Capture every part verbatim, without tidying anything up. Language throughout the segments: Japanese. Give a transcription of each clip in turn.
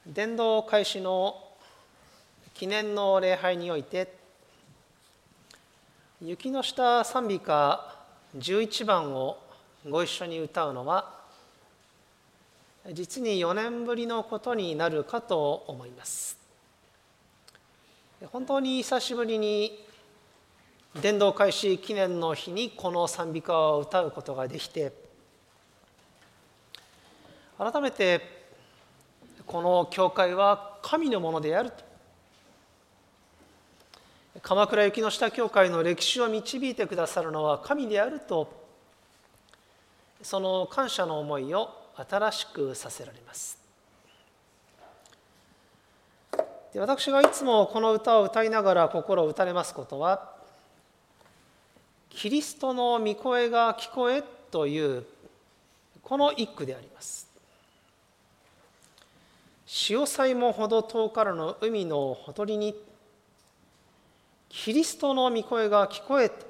伝道開始の記念の礼拝において、雪の下賛美歌じゅういちばんをご一緒に歌うのは、実によねんぶりのことになるかと思います。本当に久しぶりに伝道開始記念の日にこの賛美歌を歌うことができて、改めてこの教会は神のものであると、鎌倉雪の下教会の歴史を導いてくださるのは神であると、その感謝の思いを新しくさせられます。で、私がいつもこの歌を歌いながら心を打たれますことは、キリストの御声が聞こえというこの一句であります。潮騒もほど遠からの海のほとりにキリストの御声が聞こえと、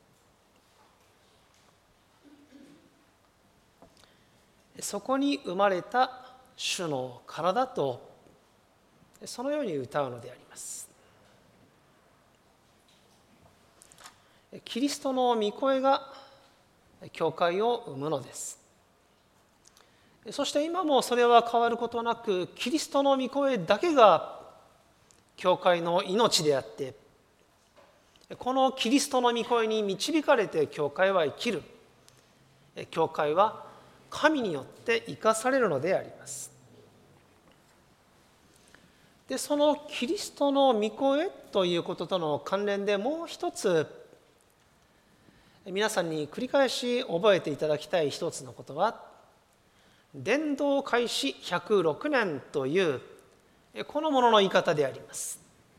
そこに生まれた主の体と、そのように歌うのであります。キリストの御声が教会を生むのです。そして今もそれは変わることなく、キリストの御声だけが教会の命であって、このキリストの御声に導かれて教会は生きる。教会は神によって生かされるのであります。で、そのキリストの御声ということとの関連でもう一つ、皆さんに繰り返し覚えていただきたい一つのことは、伝道開始ひゃくろくねんというこのものの言い方であります。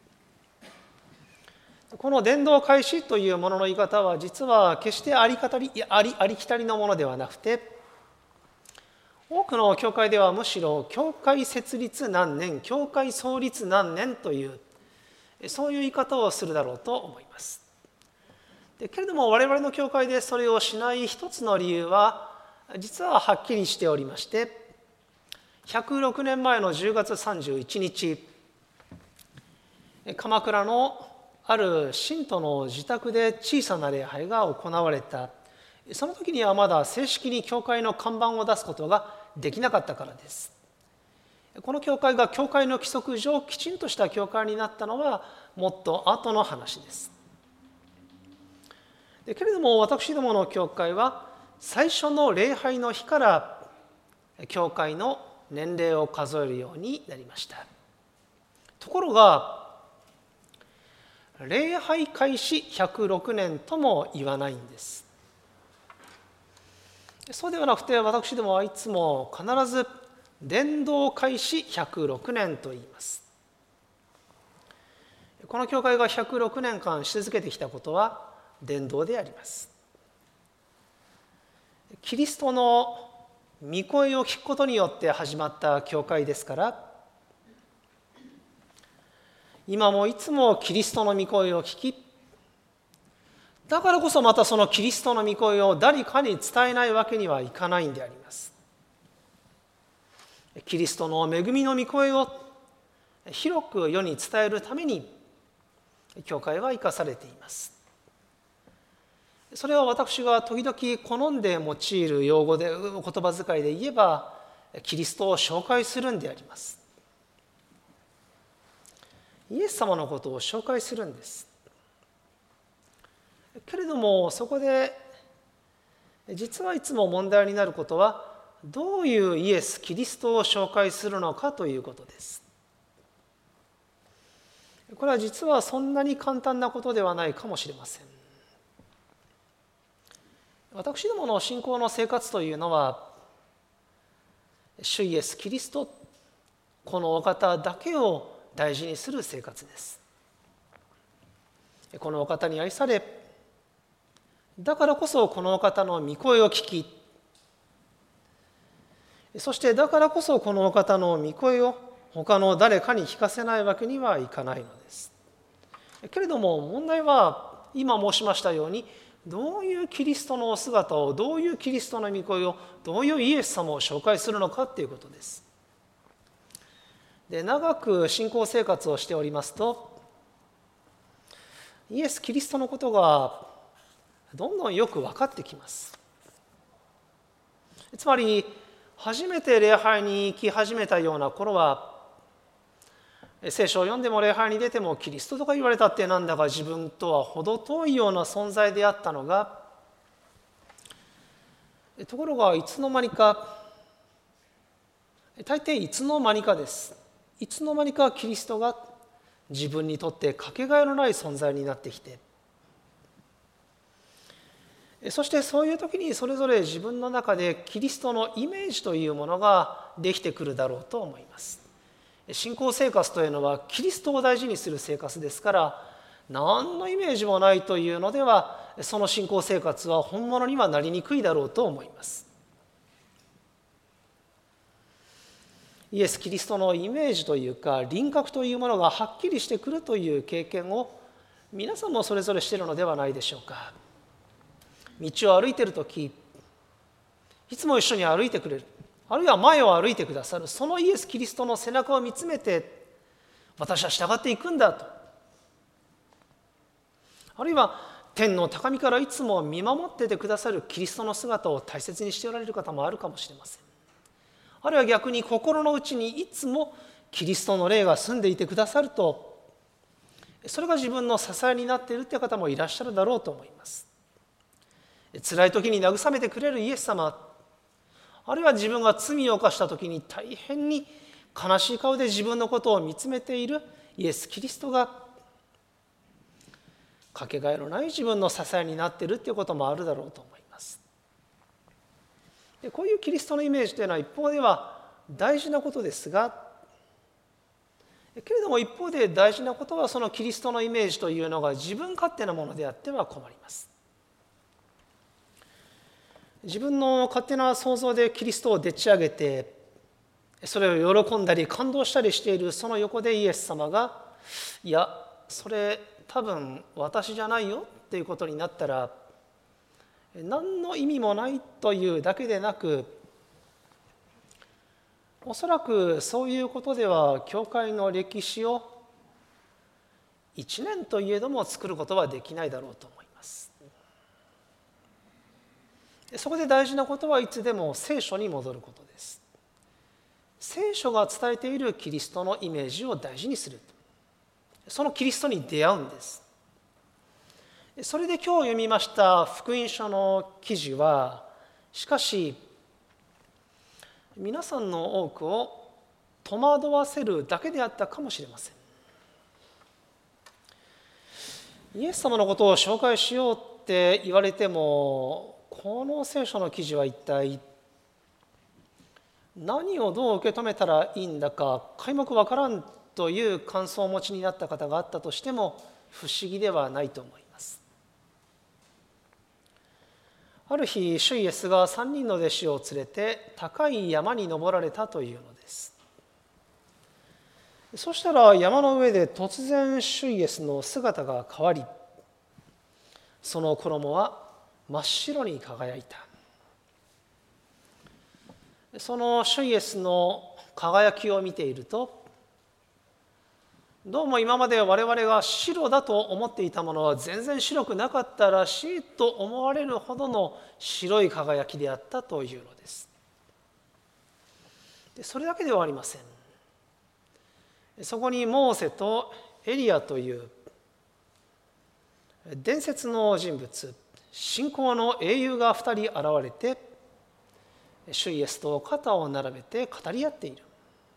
この伝道開始というものの言い方は、実は決してありかたり、あり、ありきたりのものではなくて、多くの教会ではむしろ教会設立何年、教会創立何年という、そういう言い方をするだろうと思います。でけれども我々の教会でそれをしない一つの理由は実ははっきりしておりまして、ひゃくろくねんまえのじゅうがつさんじゅういちにち、鎌倉のある信徒の自宅で小さな礼拝が行われた。その時にはまだ正式に教会の看板を出すことができなかったからです。この教会が教会の規則上きちんとした教会になったのはもっと後の話です。けれども私どもの教会は最初の礼拝の日から教会の年齢を数えるようになりました。ところが礼拝開始ひゃくろくねんとも言わないんです。そうではなくて、私どもはいつも必ず伝道開始ひゃくろくねんと言います。この教会がひゃくろくねんかんし続けてきたことは伝道であります。キリストの御声を聞くことによって始まった教会ですから、今もいつもキリストの御声を聞き、だからこそまたそのキリストの御声を誰かに伝えないわけにはいかないんであります。キリストの恵みの御声を広く世に伝えるために教会は生かされています。それは私が時々好んで用いる用語で、言葉遣いで言えば、キリストを紹介するんであります。イエス様のことを紹介するんです。けれどもそこで実はいつも問題になることは、どういうイエス・キリストを紹介するのかということです。これは実はそんなに簡単なことではないかもしれません。私どもの信仰の生活というのは、主イエス・キリスト、このお方だけを大事にする生活です。このお方に愛され、だからこそこのお方の御声を聞き、そしてだからこそこのお方の御声を他の誰かに聞かせないわけにはいかないのです。けれども問題は、今申しましたように、どういうキリストのお姿を、どういうキリストの御声を、どういうイエス様を紹介するのかということです。 で長く信仰生活をしておりますと、イエス・キリストのことがどんどんよく分かってきます。つまり初めて礼拝に行き始めたような頃は、聖書を読んでも礼拝に出てもキリストとか言われたってなんだか自分とは程遠いような存在であったのが、ところがいつの間にか、大抵いつの間にかです。いつの間にかキリストが自分にとってかけがえのない存在になってきて、そしてそういう時にそれぞれ自分の中でキリストのイメージというものができてくるだろうと思います。信仰生活というのはキリストを大事にする生活ですから、何のイメージもないというのではその信仰生活は本物にはなりにくいだろうと思います。イエス・キリストのイメージというか輪郭というものがはっきりしてくるという経験を皆さんもそれぞれしているのではないでしょうか。道を歩いているとき、いつも一緒に歩いてくれる、あるいは前を歩いてくださる、そのイエス・キリストの背中を見つめて、私は従っていくんだと。あるいは天の高みからいつも見守っててくださるキリストの姿を大切にしておられる方もあるかもしれません。あるいは逆に心の内にいつもキリストの霊が住んでいてくださると、それが自分の支えになっているという方もいらっしゃるだろうと思います。辛い時に慰めてくれるイエス様、あるいは自分が罪を犯した時に大変に悲しい顔で自分のことを見つめているイエス・キリストがかけがえのない自分の支えになっているということもあるだろうと思います。でこういうキリストのイメージというのは一方では大事なことですが、けれども一方で大事なことはそのキリストのイメージというのが自分勝手なものであっては困ります。自分の勝手な想像でキリストをでっち上げて、それを喜んだり感動したりしているその横でイエス様が、いやそれ多分私じゃないよっていうことになったら、何の意味もないというだけでなく、おそらくそういうことでは教会の歴史をいちねんといえども作ることはできないだろうと思います。そこで大事なことはいつでも聖書に戻ることです。聖書が伝えているキリストのイメージを大事にする。そのキリストに出会うんです。それで今日読みました福音書の記事は、しかし皆さんの多くを戸惑わせるだけであったかもしれません。イエス様のことを紹介しようって言われても、この聖書の記事は一体何をどう受け止めたらいいんだか皆目わからんという感想をお持ちになった方があったとしても不思議ではないと思います。ある日、主イエスが三人の弟子を連れて高い山に登られたというのです。そしたら山の上で突然主イエスの姿が変わり、その衣は真っ白に輝いた。その主イエスの輝きを見ていると、どうも今まで我々が白だと思っていたものは全然白くなかったらしいと思われるほどの白い輝きであったというのです。でそれだけではありません。そこにモーセとエリアという伝説の人物、信仰の英雄が二人現れて、主イエスと肩を並べて語り合っている。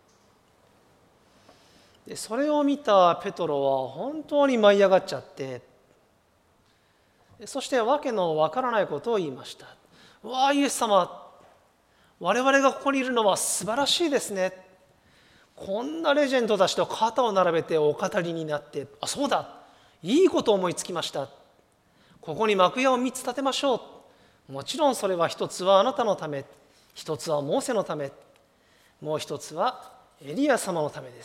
でそれを見たペトロは本当に舞い上がっちゃって、そして訳のわからないことを言いました。わあ、イエス様、我々がここにいるのは素晴らしいですね。こんなレジェンドたちと肩を並べてお語りになって、あ、そうだ、いいことを思いつきました。ここに幕屋を三つ建てましょう。もちろんそれは一つはあなたのため、一つはモーセのため、もう一つはエリア様のためです。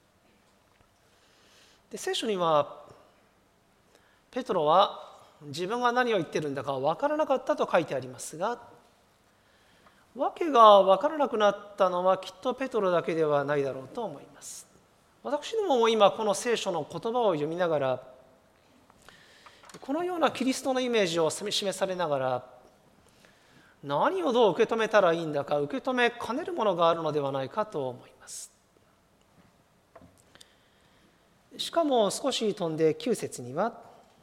で聖書にはペトロは自分が何を言ってるんだか分からなかったと書いてありますが、 訳が分からなくなったのはきっとペトロだけではないだろうと思います。私どもも今この聖書の言葉を読みながら、このようなキリストのイメージを示されながら、何をどう受け止めたらいいんだか、受け止めかねるものがあるのではないかと思います。しかも少し飛んできゅう節には、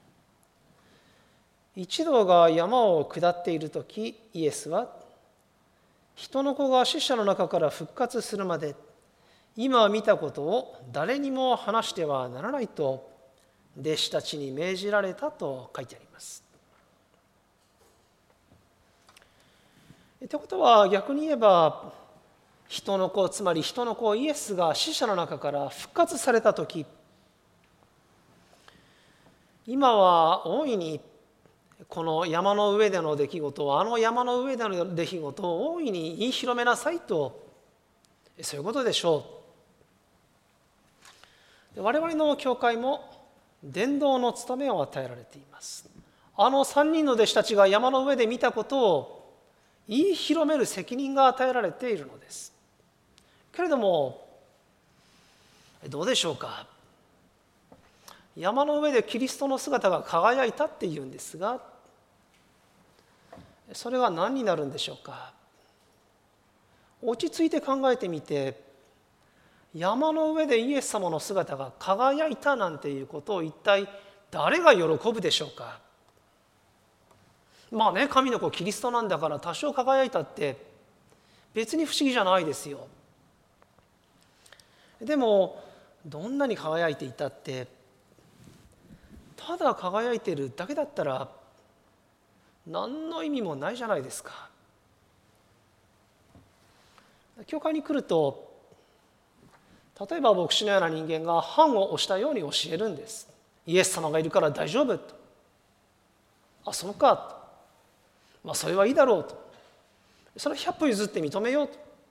一同が山を下っているとき、イエスは、人の子が死者の中から復活するまで、今見たことを誰にも話してはならないと、弟子たちに命じられたと書いてあります。ということは、逆に言えば、人の子、つまり人の子イエスが死者の中から復活されたとき、今は大いにこの山の上での出来事を、あの山の上での出来事を大いに言い広めなさいと、そういうことでしょう。我々の教会も伝道の務めを与えられています。あの三人の弟子たちが山の上で見たことを言い広める責任が与えられているのです。けれども、どうでしょうか。山の上でキリストの姿が輝いたっていうんですが、それは何になるんでしょうか。落ち着いて考えてみて、山の上でイエス様の姿が輝いたなんていうことを一体誰が喜ぶでしょうか。まあね、神の子キリストなんだから多少輝いたって別に不思議じゃないですよ。でもどんなに輝いていたってただ輝いているだけだったら何の意味もないじゃないですか。教会に来ると、例えば牧師のような人間が判を押したように教えるんです。イエス様がいるから大丈夫と。あ、そうかと。まあそれはいいだろうと。それは百歩譲って認めよう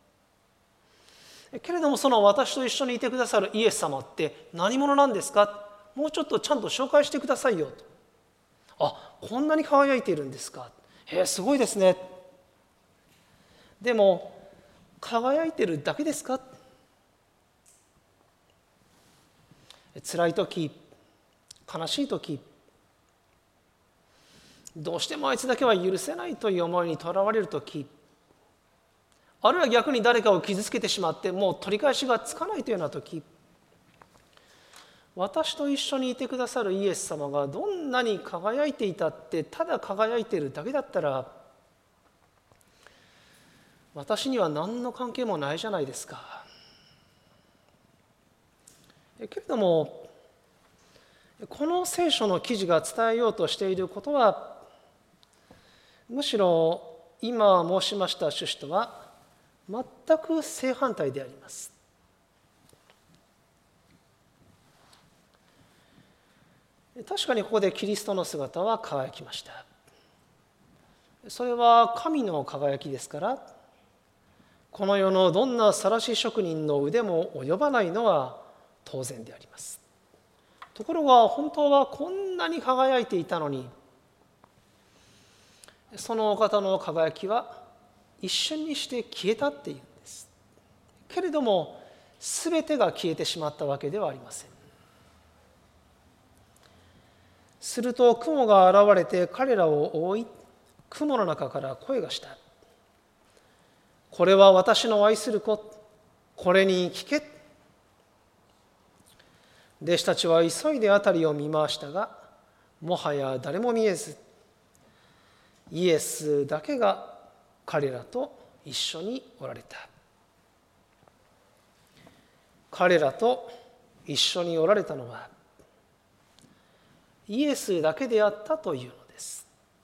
と。けれどもその私と一緒にいてくださるイエス様って何者なんですか。もうちょっとちゃんと紹介してくださいよと。あ、こんなに輝いているんですか。へえ、すごいですね。でも輝いているだけですか。辛い時、悲しい時、どうしてもあいつだけは許せないという思いにとらわれる時、あるいは逆に誰かを傷つけてしまってもう取り返しがつかないというような時、私と一緒にいてくださるイエス様がどんなに輝いていたってただ輝いているだけだったら私には何の関係もないじゃないですか。けれどもこの聖書の記事が伝えようとしていることはむしろ今申しました趣旨とは全く正反対であります。確かにここでキリストの姿は輝きました。それは神の輝きですから、この世のどんな晒し職人の腕も及ばないのは当然であります。ところが本当はこんなに輝いていたのに、そのお方の輝きは一瞬にして消えたっていうんです。けれども全てが消えてしまったわけではありません。すると雲が現れて彼らを覆い、雲の中から声がした。これは私の愛する子、これに聞け。弟子たちは急いで辺りを見回したが、もはや誰も見えず、イエスだけが彼らと一緒におられた。彼らと一緒におられたのは、イエスだけであったというのです。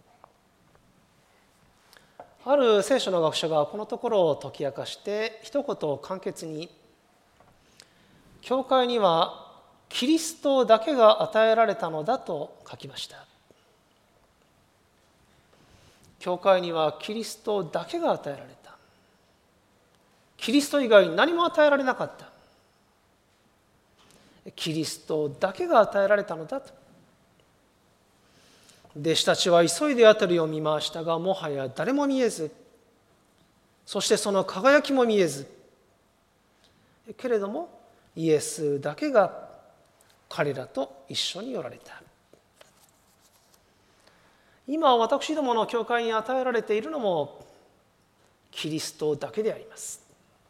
ある聖書の学者がこのところを解き明かして一言簡潔に、教会にはキリストだけが与えられたのだと書きました。教会にはキリストだけが与えられた。キリスト以外に何も与えられなかった。キリストだけが与えられたのだと。弟子たちは急いで辺りを見回したが、もはや誰も見えず、 そしてその輝きも見えず、けれどもイエスだけが彼らと一緒におられた。今私どもの教会に与えられているのもキリストだけであります。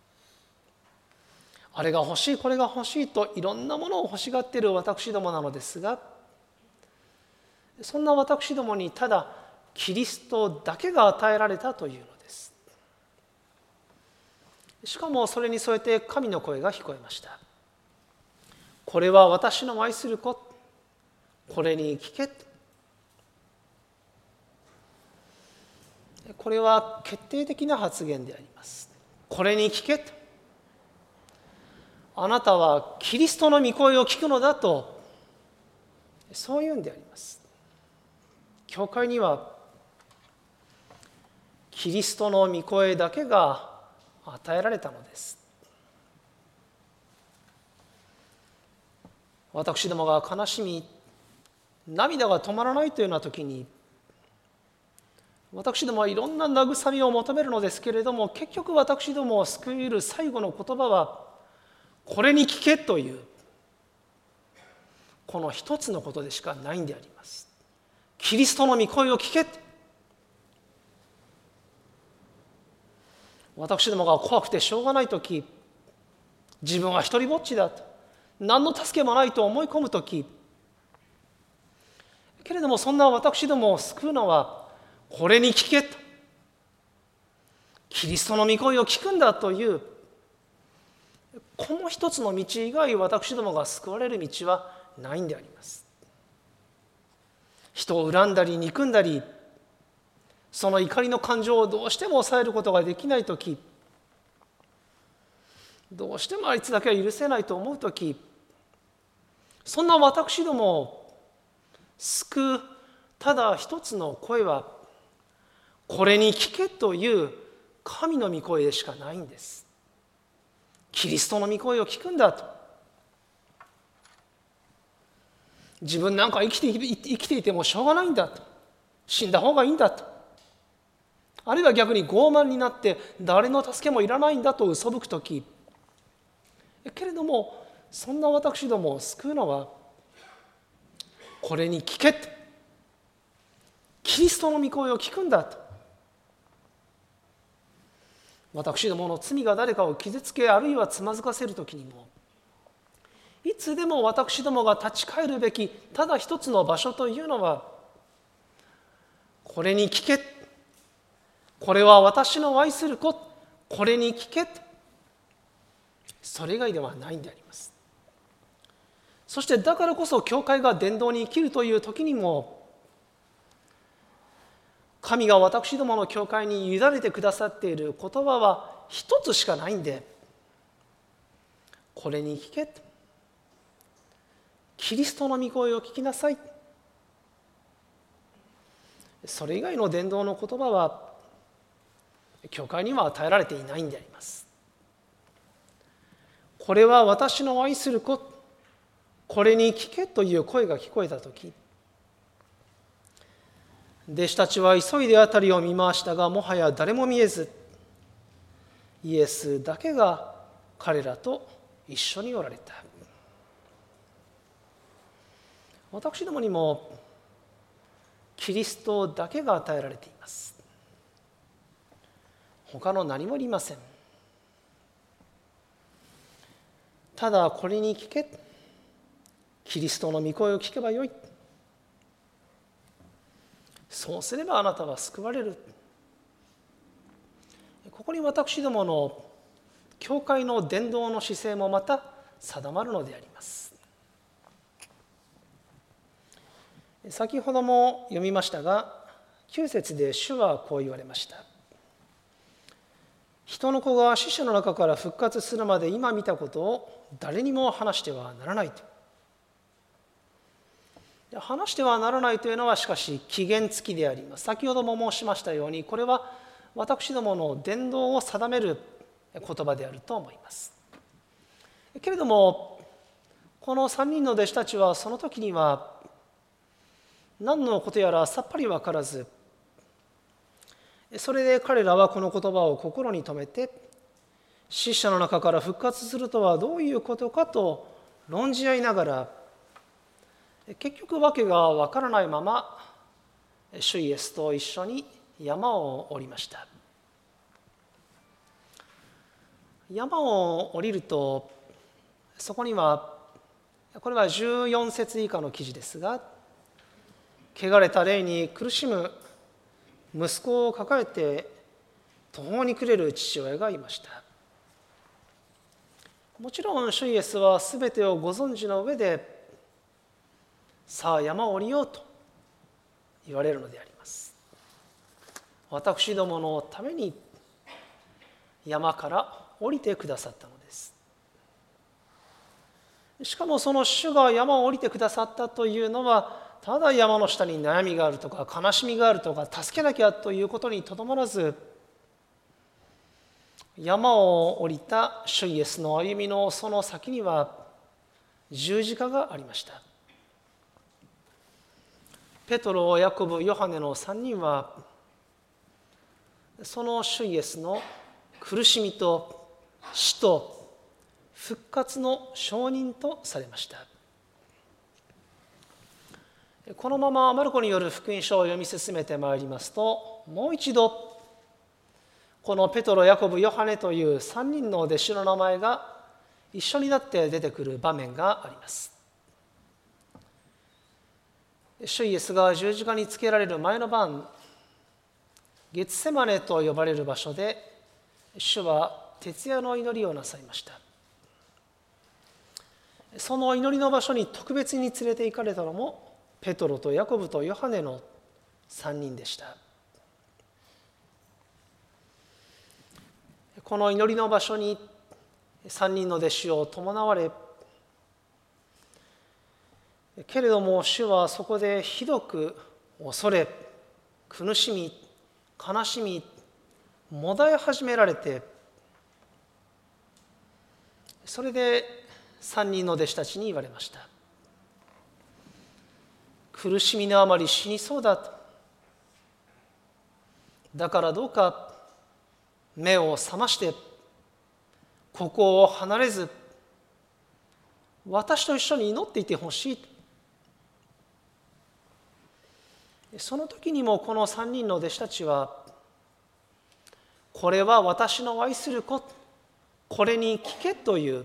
あれが欲しい、これが欲しいといろんなものを欲しがっている私どもなのですが、そんな私どもにただキリストだけが与えられたというのです。しかもそれに添えて神の声が聞こえました。これは私の愛する子、これに聞け。これは決定的な発言であります。これに聞け。あなたはキリストの御声を聞くのだと、そういうんであります。教会にはキリストの御声だけが与えられたのです。私どもが悲しみ、涙が止まらないというような時に、私どもはいろんな慰めを求めるのですけれども、結局私どもを救い得る最後の言葉は、これに聞けという、この一つのことでしかないんであります。キリストの御声を聞け。私どもが怖くてしょうがないとき、自分は一りぼっちだと、何の助けもないと思い込むとき、けれどもそんな私どもを救うのは、これに聞けと、キリストの御声を聞くんだという、この一つの道以外、私どもが救われる道はないんであります。人を恨んだり憎んだり、その怒りの感情をどうしても抑えることができないとき、どうしてもあいつだけは許せないと思うとき、そんな私どもを救うただ一つの声は、これに聞けという神の御声でしかないんです。キリストの御声を聞くんだと。自分なんか生きて生きていてもしょうがないんだと。死んだ方がいいんだと。あるいは逆に傲慢になって誰の助けもいらないんだと嘘吹くとき、けれどもそんな私どもを救うのは、これに聞けと。キリストの御声を聞くんだと。私どもの罪が誰かを傷つけ、あるいはつまずかせるときにも、いつでも私どもが立ち返るべきただ一つの場所というのは、これに聞け。これは私の愛する子、これに聞け。それ以外ではないんであります。そしてだからこそ教会が伝道に生きるという時にも、神が私どもの教会に委ねてくださっている言葉は一つしかないんで、これに聞け。キリストの御声を聞きなさい。それ以外の伝道の言葉は教会には与えられていないんであります。これは私の愛する子、これに聞けという声が聞こえたとき、弟子たちは急いで辺りを見回したが、もはや誰も見えず、イエスだけが彼らと一緒におられた。私どもにもキリストだけが与えられています。他の何もありません。ただこれに聞け。キリストの御声を聞けばよい。そうすればあなたは救われる。ここに私どもの教会の伝道の姿勢もまた定まるのであります。先ほども読みましたが、きゅう節で主はこう言われました。人の子が死者の中から復活するまで今見たことを誰にも話してはならないと。話してはならないというのはしかし期限付きであります。先ほども申しましたように、これは私どもの伝道を定める言葉であると思います。けれどもこのさんにんの弟子たちはその時には何のことやらさっぱり分からず、 それで彼らはこの言葉を心に留めて、死者の中から復活するとはどういうことかと論じ合いながら、結局わけがわからないまま主イエスと一緒に山を降りました。山を降りると、そこには、これはじゅうよん節以下の記事ですが、汚れた霊に苦しむ息子を抱えて途方に暮れる父親がいました。もちろん主イエスはすべてをご存知の上で、さあ山を降りようと言われるのであります。私どものために山から降りてくださったのです。しかもその主が山を降りてくださったというのは、ただ山の下に悩みがあるとか悲しみがあるとか助けなきゃということにとどまらず、山を降りた主イエスの歩みのその先には十字架がありました。ペトロ、ヤコブ、ヨハネのさんにんは、その主イエスの苦しみと死と復活の証人とされました。このままマルコによる福音書を読み進めてまいりますと、もう一度このペトロ、ヤコブ、ヨハネというさんにんの弟子の名前が一緒になって出てくる場面があります。主イエスが十字架につけられる前の晩、ゲツセマネと呼ばれる場所で主は徹夜の祈りをなさいました。その祈りの場所に特別に連れて行かれたのもペトロとヤコブとヨハネのさんにんでした。この祈りの場所にさんにんの弟子を伴われ、けれども主はそこでひどく恐れ、苦しみ、悲しみ、もだえ始められて、それでさんにんの弟子たちに言われました。苦しみのあまり死にそうだと。だからどうか目を覚ましてここを離れず私と一緒に祈っていてほしい。その時にもこのさんにんの弟子たちは、これは私の愛する子、これに聞けという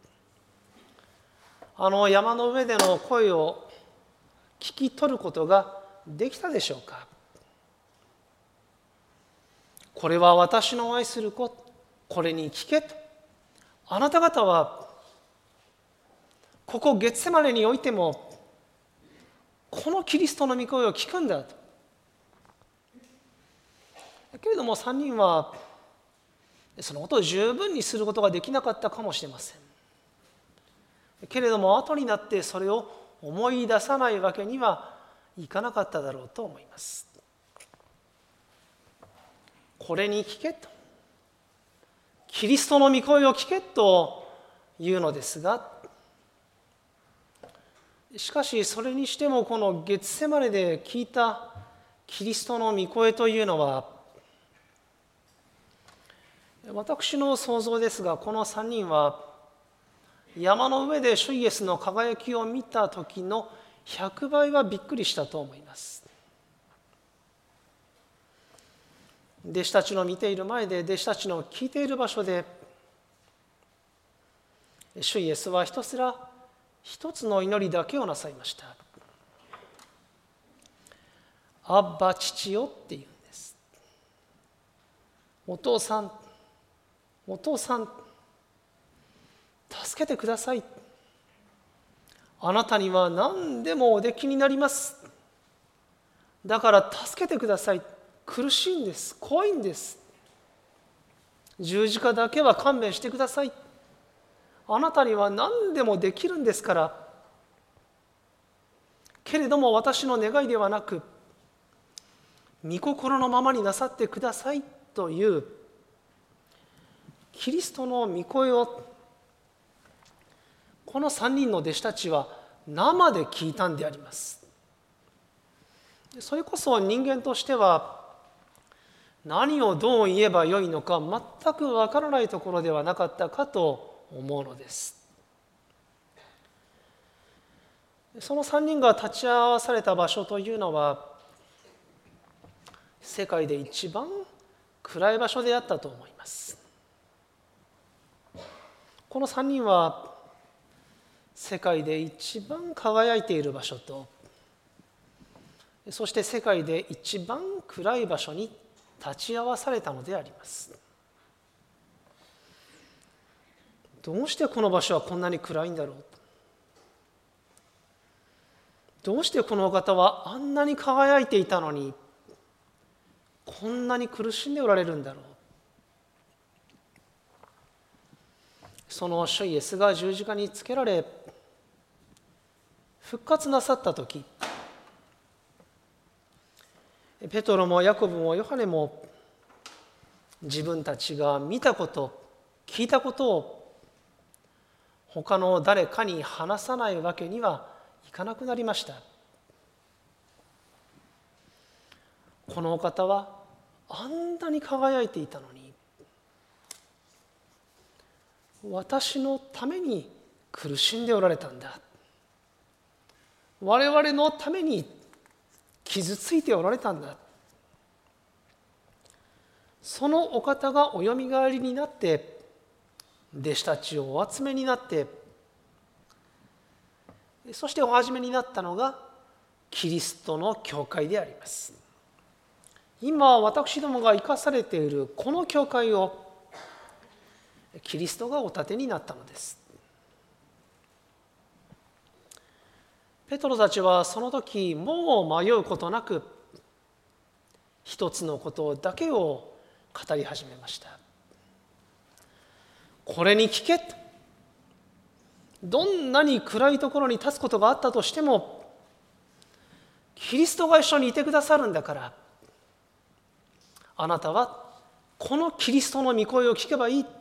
あの山の上での声を聞き取ることができたでしょうか。これは私の愛する子、これに聞けと。あなた方はここゲツセマネにおいてもこのキリストの御声を聞くんだと。けれどもさんにんはそのことを十分にすることができなかったかもしれません。けれども後になってそれを思い出さないわけにはいかなかっただろうと思います。これに聞けと、キリストの御声を聞けというのですが、しかしそれにしてもこのゲツセマネで聞いたキリストの御声というのは、私の想像ですが、このさんにんは山の上で主イエスの輝きを見た時のひゃくばいはびっくりしたと思います。弟子たちの見ている前で、弟子たちの聞いている場所で、主イエスはひたすら一つの祈りだけをなさいました。アッバ父よっていうんです。お父さん、お父さん、助けてください。あなたには何でもおできになります。だから助けてください。苦しいんです。怖いんです。十字架だけは勘弁してください。あなたには何でもできるんですから。けれども私の願いではなく、御心のままになさってくださいというキリストの御声をこのさんにんの弟子たちは生で聞いたんであります。それこそ人間としては何をどう言えばよいのか全くわからないところではなかったかと思うのです。そのさんにんが立ち会わされた場所というのは、世界で一番暗い場所であったと思います。このさんにんは世界で一番輝いている場所と、そして世界で一番暗い場所に立ち会わされたのであります。どうしてこの場所はこんなに暗いんだろう。どうしてこのお方はあんなに輝いていたのにこんなに苦しんでおられるんだろう。その主イエスが十字架につけられ復活なさったとき、ペトロもヤコブもヨハネも自分たちが見たこと、聞いたことを他の誰かに話さないわけにはいかなくなりました。このお方はあんなに輝いていたのに、私のために苦しんでおられたんだ。我々のために傷ついておられたんだ。そのお方がおよみがえりになって弟子たちをお集めになって、そしてお始めになったのがキリストの教会であります。今私どもが生かされているこの教会をキリストがお立てになったのです。ペトロたちはその時もう迷うことなく一つのことだけを語り始めました。これに聞け。どんなに暗いところに立つことがあったとしても、キリストが一緒にいてくださるんだから、あなたはこのキリストの御声を聞けばいい。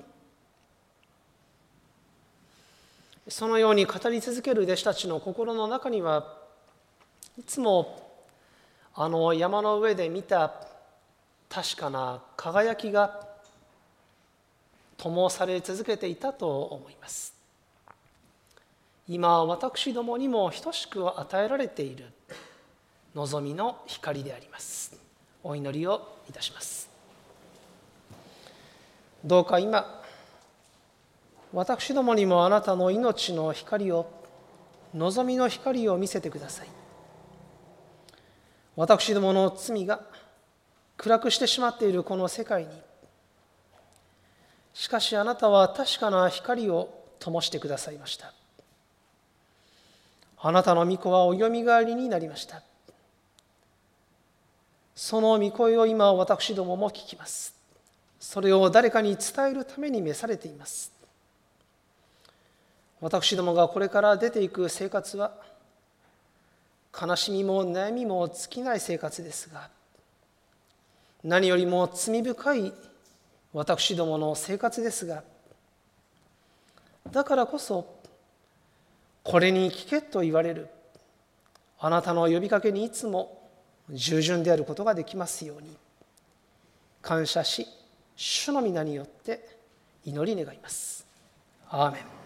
そのように語り続ける弟子たちの心の中にはいつもあの山の上で見た確かな輝きが灯され続けていたと思います。今私どもにも等しく与えられている望みの光であります。お祈りをいたします。どうか今私どもにもあなたの命の光を、望みの光を見せてください。私どもの罪が暗くしてしまっているこの世界に、しかしあなたは確かな光を灯してくださいました。あなたの御子はおよみがえりになりました。その御声を今私どもも聞きます。それを誰かに伝えるために召されています。私どもがこれから出ていく生活は悲しみも悩みも尽きない生活ですが、何よりも罪深い私どもの生活ですが、だからこそこれに聞けと言われるあなたの呼びかけにいつも従順であることができますように感謝し、主の皆によって祈り願います。アーメン。